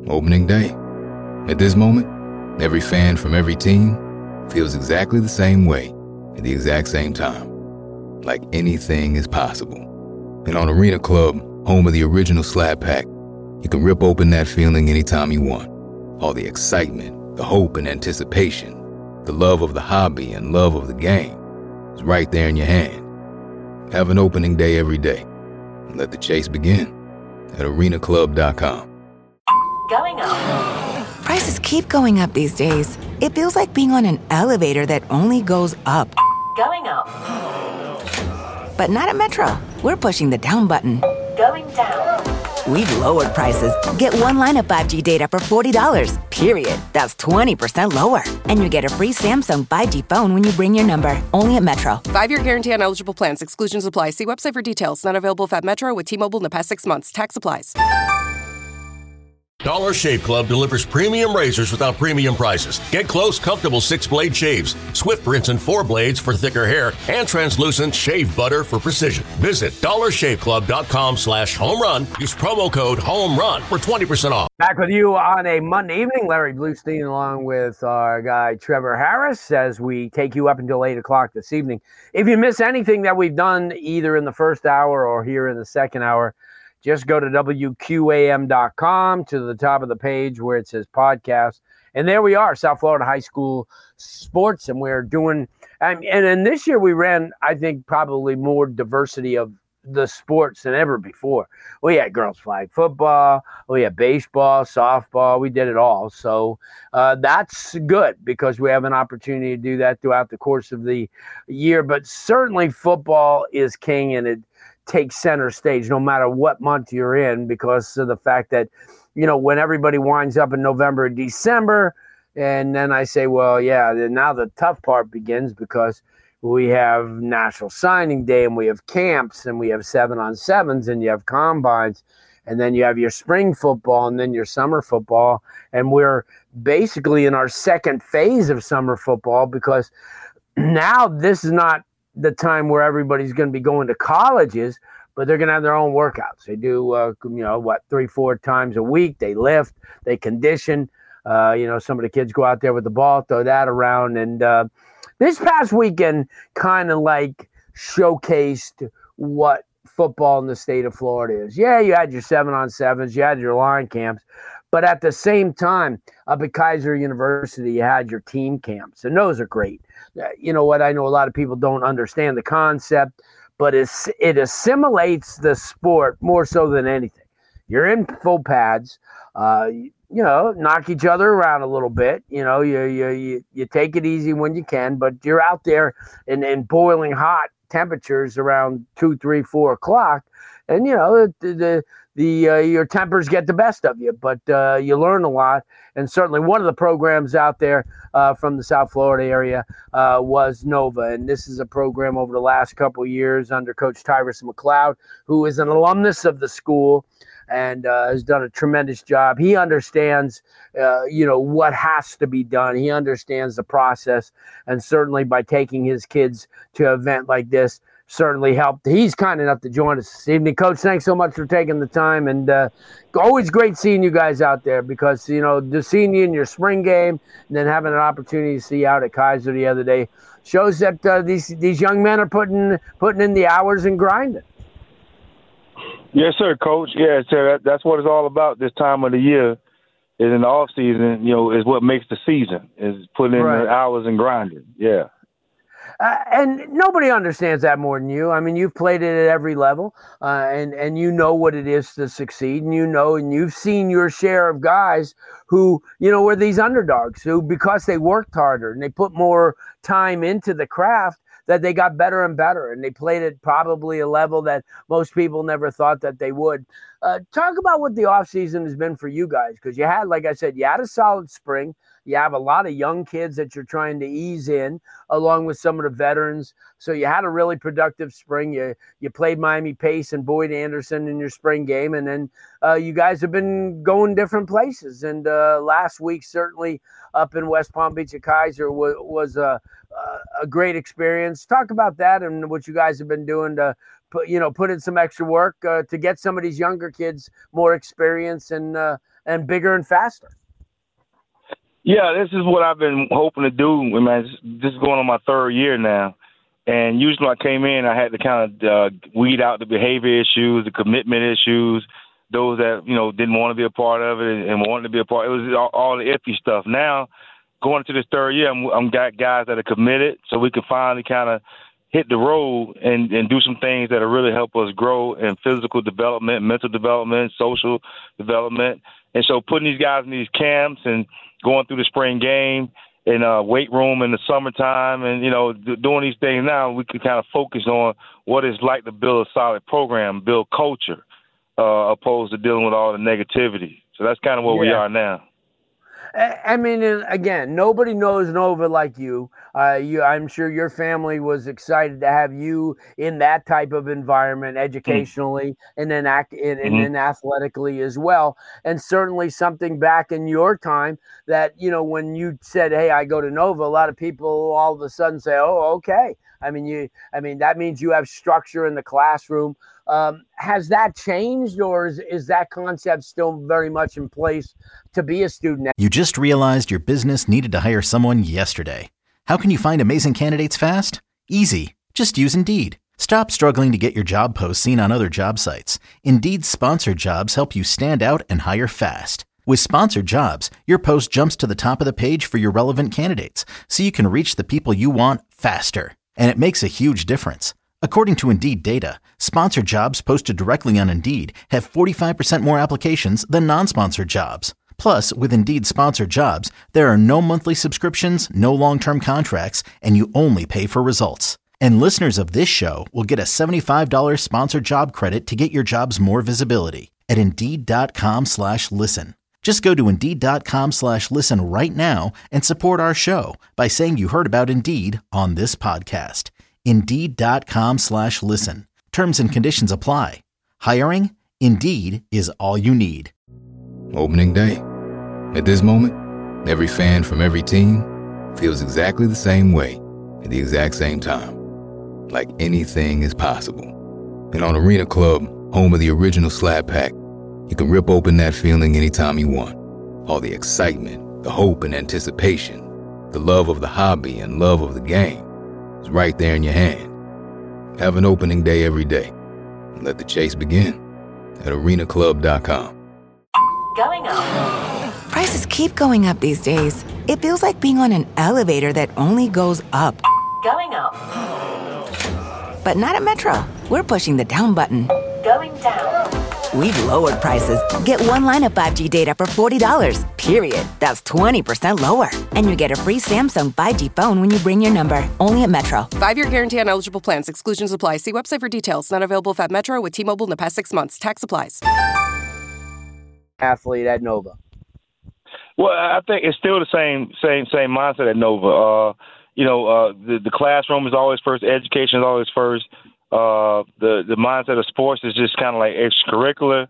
Opening day. At this moment, every fan from every team feels exactly the same way at the exact same time. Like anything is possible. And on Arena Club, home of the original Slab Pack, you can rip open that feeling anytime you want. All the excitement, the hope and anticipation, the love of the hobby and love of the game is right there in your hand. Have an opening day every day. And let the chase begin at arenaclub.com. Going up. Prices keep going up these days. It feels like being on an elevator that only goes up. Going up. But not at Metro. We're pushing the down button. Going down. We've lowered prices. Get one line of 5G data for $40, period. That's 20% lower. And you get a free Samsung 5G phone when you bring your number. Only at Metro. 5-year guarantee on eligible plans. Exclusions apply. See website for details. Not available at Metro with T-Mobile in the past 6 months. Tax applies. Dollar Shave Club delivers premium razors without premium prices. Get close, comfortable 6-blade shaves, swift rinse and 4 blades for thicker hair, and translucent shave butter for precision. Visit dollarshaveclub.com/home run. Use promo code HOME RUN for 20% off. Back with you on a Monday evening. Larry Bluestein along with our guy Trevor Harris as we take you up until 8 o'clock this evening. If you miss anything that we've done either in the first hour or here in the second hour, just go to WQAM.com to the top of the page where it says podcast. And there we are, South Florida High School Sports. And we're doing, and this year we ran, I think, probably more diversity of the sports than ever before. We had girls flag football, we had baseball, softball, we did it all. So that's good because we have an opportunity to do that throughout the course of the year. But certainly football is king, and it takes center stage no matter what month you're in because of the fact that, you know, when everybody winds up in November and December, and then I say, well, yeah, now the tough part begins because we have National Signing Day and we have camps and we have 7-on-7s and you have combines and then you have your spring football and then your summer football. And we're basically in our second phase of summer football because now this is not the time where everybody's going to be going to colleges, but they're going to have their own workouts. They do, 3-4 times a week. They lift, they condition. Some of the kids go out there with the ball, throw that around. And this past weekend kind of like showcased what football in the state of Florida is. Yeah, you had your 7-on-7s, you had your line camps, but at the same time, up at Kaiser University, you had your team camps, and those are great. You know what? I know a lot of people don't understand the concept, but it assimilates the sport more so than anything. You're in full pads, knock each other around a little bit. You take it easy when you can, but you're out there in boiling hot temperatures around 2, 3, 4 o'clock, and your tempers get the best of you, but you learn a lot. And certainly one of the programs out there from the South Florida area was Nova. And this is a program over the last couple of years under Coach Tyrus McLeod, who is an alumnus of the school and has done a tremendous job. He understands, what has to be done. He understands the process. And certainly by taking his kids to an event like this, certainly helped. He's kind enough to join us this evening. Coach, thanks so much for taking the time. And always great seeing you guys out there because, just seeing you in your spring game and then having an opportunity to see you out at Kaiser the other day shows that these young men are putting in the hours and grinding. Yes, sir, Coach. Yeah, so that's what it's all about this time of the year. Is in the off season, is what makes the season, is putting in the hours and grinding. Yeah. And nobody understands that more than you. I mean, you've played it at every level, and you know what it is to succeed. And you've seen your share of guys who, were these underdogs who, because they worked harder and they put more time into the craft, that they got better and better. And they played at probably a level that most people never thought that they would. Talk about what the offseason has been for you guys, because you had, like I said, you had a solid spring. You have a lot of young kids that you're trying to ease in, along with some of the veterans. So you had a really productive spring. You played Miami Pace and Boyd Anderson in your spring game, and then you guys have been going different places. And last week, certainly up in West Palm Beach at Kaiser was a great experience. Talk about that and what you guys have been doing to put in some extra work to get some of these younger kids more experience and and bigger and faster. Yeah, this is what I've been hoping to do. Man, this is going on my third year now. And usually when I came in, I had to kind of weed out the behavior issues, the commitment issues, those that, didn't want to be a part of it and wanted to be a part. It was all the iffy stuff. Now, going into this third year, I'm got guys that are committed, so we can finally kind of hit the road and do some things that will really help us grow in physical development, mental development, social development. And so putting these guys in these camps and going through the spring game in a weight room in the summertime and, doing these things now, we can kind of focus on what it's like to build a solid program, build culture, opposed to dealing with all the negativity. So that's kind of where we are now. I mean, again, nobody knows Nova like you. I'm sure your family was excited to have you in that type of environment, educationally, and then then athletically as well. And certainly something back in your time that, when you said, "Hey, I go to Nova," a lot of people all of a sudden say, "Oh, okay." I mean, that means you have structure in the classroom. Has that changed, or is that concept still very much in place to be a student? You just realized your business needed to hire someone yesterday. How can you find amazing candidates fast? Easy. Just use Indeed. Stop struggling to get your job posts seen on other job sites. Indeed's sponsored jobs help you stand out and hire fast. With sponsored jobs, your post jumps to the top of the page for your relevant candidates, so you can reach the people you want faster. And it makes a huge difference. According to Indeed data, sponsored jobs posted directly on Indeed have 45% more applications than non-sponsored jobs. Plus, with Indeed sponsored jobs, there are no monthly subscriptions, no long-term contracts, and you only pay for results. And listeners of this show will get a $75 sponsored job credit to get your jobs more visibility at Indeed.com/listen. Just go to Indeed.com/listen right now and support our show by saying you heard about Indeed on this podcast. Indeed.com/listen. Terms and conditions apply. Hiring? Indeed is all you need. Opening day. At this moment, every fan from every team feels exactly the same way at the exact same time. Like anything is possible. And on Arena Club, home of the original Slab Pack, you can rip open that feeling anytime you want. All the excitement, the hope and anticipation, the love of the hobby and love of the game is right there in your hand. Have an opening day every day. And let the chase begin at arenaclub.com. Going up. Prices keep going up these days. It feels like being on an elevator that only goes up. Going up. But not at Metro. We're pushing the down button. Going down. We've lowered prices. Get one line of 5G data for $40, period. That's 20% lower. And you get a free Samsung 5G phone when you bring your number. Only at Metro. 5-year guarantee on eligible plans. Exclusions apply. See website for details. Not available if at Metro with T-Mobile in the past 6 months. Tax applies. Athlete at Nova. Well, I think it's still the same mindset at Nova. The classroom is always first. Education is always first. The mindset of sports is just kind of like extracurricular,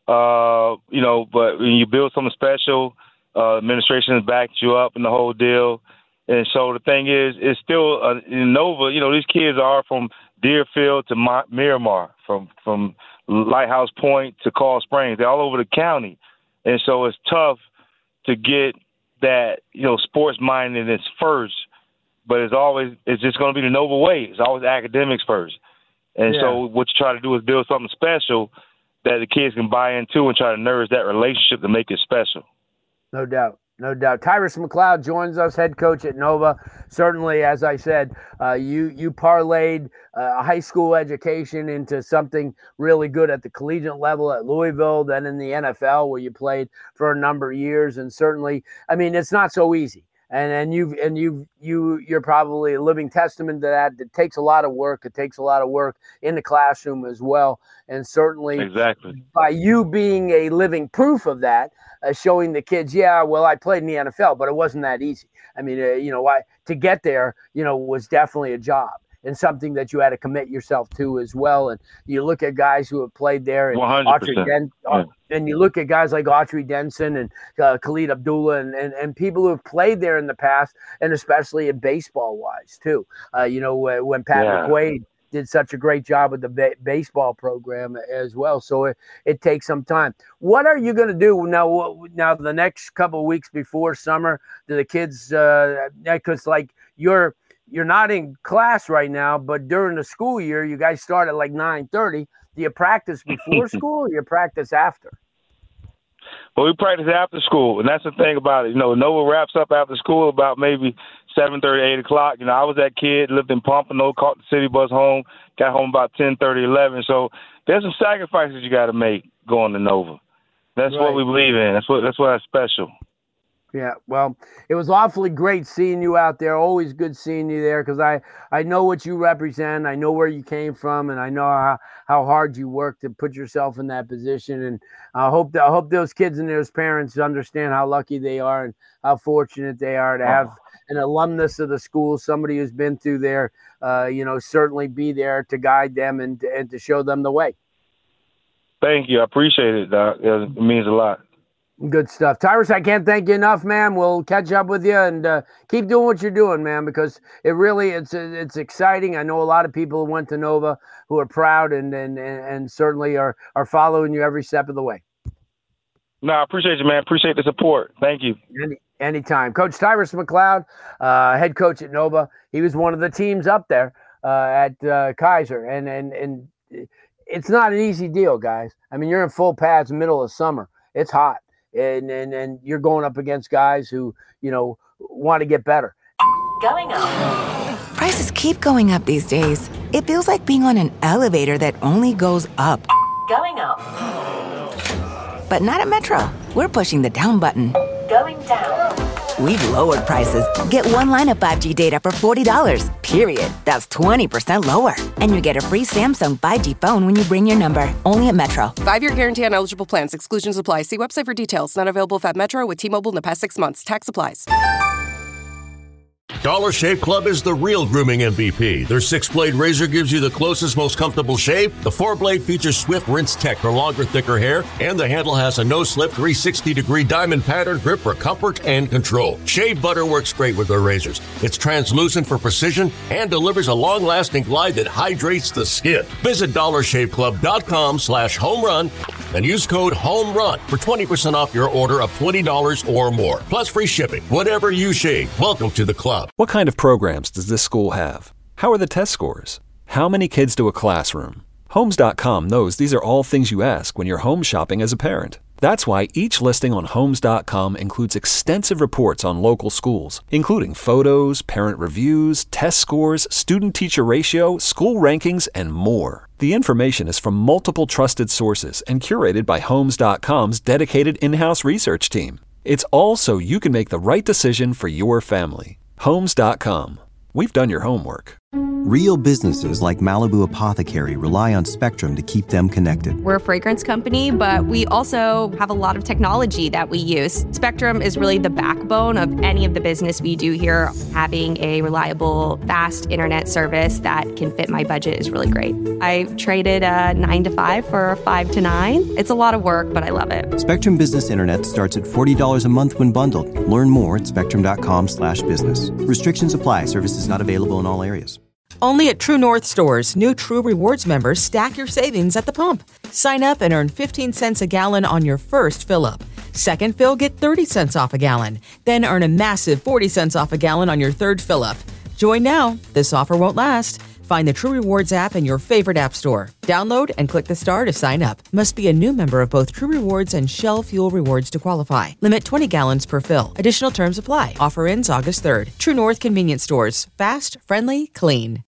but when you build something special, administration has backed you up and the whole deal. And so the thing is, it's still in Nova, these kids are from Deerfield to Miramar, from Lighthouse Point to Coral Springs. They're all over the county. And so it's tough to get that, sports mindedness first, but it's just going to be the Nova way. It's always academics first. And so what you try to do is build something special that the kids can buy into and try to nourish that relationship to make it special. No doubt. No doubt. Tyrus McLeod joins us, head coach at Nova. Certainly, as I said, you parlayed high school education into something really good at the collegiate level at Louisville, then in the NFL where you played for a number of years. And certainly, it's not so easy. And you're probably a living testament to that. It takes a lot of work. It takes a lot of work in the classroom as well. And certainly, exactly, by you being a living proof of that, showing the kids, I played in the NFL, but it wasn't that easy. To get there, was definitely a job and something that you had to commit yourself to as well. And you look at guys who have played there, and 100%. And you look at guys like Autry Denson and Khalid Abdullah and people who have played there in the past, and especially in baseball wise too. When Pat McQuaid did such a great job with the baseball program as well. So it takes some time. What are you going to do now the next couple of weeks before summer? Do the kids, because like you're not in class right now, but during the school year, you guys start at like 9:30. Do you practice before school or you practice after? Well, we practice after school, and that's the thing about it. Nova wraps up after school about maybe 7:30, 8 o'clock. I was that kid, lived in Pompano, caught the city bus home, got home about 10:30, 11. So there's some sacrifices you got to make going to Nova. That's what we believe in. That's why it's special. Yeah, well, it was awfully great seeing you out there. Always good seeing you there because I know what you represent. I know where you came from, and I know how hard you worked to put yourself in that position. And I hope those kids and their parents understand how lucky they are and how fortunate they are to have an alumnus of the school, somebody who's been through there, certainly be there to guide them and to show them the way. Thank you. I appreciate it, Doc. It means a lot. Good stuff. Tyrus, I can't thank you enough, man. We'll catch up with you and keep doing what you're doing, man, because it's exciting. I know a lot of people who went to Nova who are proud and certainly are following you every step of the way. No, I appreciate you, man. Appreciate the support. Thank you. Anytime. Coach Tyrus McLeod, head coach at Nova. He was one of the teams up there at Kaiser. And it's not an easy deal, guys. I mean, you're in full pads middle of summer. It's hot. And you're going up against guys who, want to get better. Going up. Prices keep going up these days. It feels like being on an elevator that only goes up. Going up. But not at Metro. We're pushing the down button. Going down. We've lowered prices. Get one line of 5G data for $40, period. That's 20% lower. And you get a free Samsung 5G phone when you bring your number. Only at Metro. 5-year guarantee on eligible plans. Exclusions apply. See website for details. Not available at Metro with T-Mobile in the past 6 months. Tax applies. Dollar Shave Club is the real grooming MVP. Their 6-blade razor gives you the closest, most comfortable shave. The 4-blade features Swift Rinse Tech for longer, thicker hair. And the handle has a no-slip 360-degree diamond pattern grip for comfort and control. Shave butter works great with their razors. It's translucent for precision and delivers a long-lasting glide that hydrates the skin. Visit DollarShaveClub.com/homerun and use code HOMERUN for 20% off your order of $20 or more. Plus free shipping. Whatever you shave, welcome to the club. What kind of programs does this school have? How are the test scores? How many kids to a classroom? Homes.com knows these are all things you ask when you're home shopping as a parent. That's why each listing on Homes.com includes extensive reports on local schools, including photos, parent reviews, test scores, student-teacher ratio, school rankings, and more. The information is from multiple trusted sources and curated by Homes.com's dedicated in-house research team. It's all so you can make the right decision for your family. Homes.com. We've done your homework. Real businesses like Malibu Apothecary rely on Spectrum to keep them connected. We're a fragrance company, but we also have a lot of technology that we use. Spectrum is really the backbone of any of the business we do here. Having a reliable, fast internet service that can fit my budget is really great. I traded a 9 to 5 for a 5 to 9. It's a lot of work, but I love it. Spectrum Business Internet starts at $40 a month when bundled. Learn more at spectrum.com/business. Restrictions apply. Services not available in all areas. Only at True North stores, new True Rewards members stack your savings at the pump. Sign up and earn 15 cents a gallon on your first fill-up. Second fill, get 30 cents off a gallon. Then earn a massive 40 cents off a gallon on your third fill-up. Join now. This offer won't last. Find the True Rewards app in your favorite app store. Download and click the star to sign up. Must be a new member of both True Rewards and Shell Fuel Rewards to qualify. Limit 20 gallons per fill. Additional terms apply. Offer ends August 3rd. True North Convenience Stores. Fast, friendly, clean.